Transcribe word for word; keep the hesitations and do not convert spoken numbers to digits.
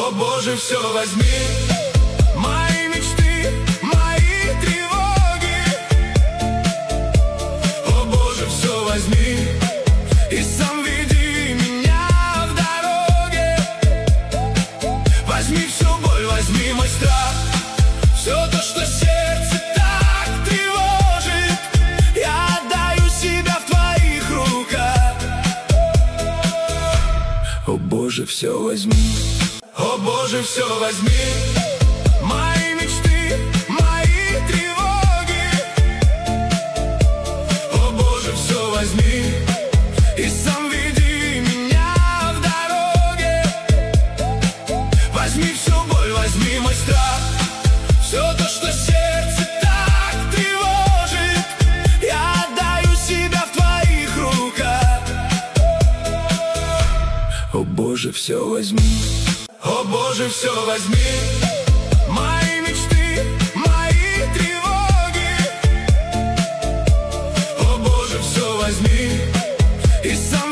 О Боже, все возьми, мои мечты, мои тревоги. О Боже, все возьми и сам веди меня в дороге. Возьми всю боль, возьми мой страх, все то, что сердце так тревожит, я отдаю себя в твоих руках. О Боже, все возьми, о Боже, все возьми, мои мечты, мои тревоги. О Боже, все возьми и сам веди меня в дороге. Возьми всю боль, возьми мой страх, все то, что сердце так тревожит, я отдаю себя в твоих руках. О Боже, все возьми, о Боже, все возьми, мои мечты, мои тревоги. О Боже, все возьми и сам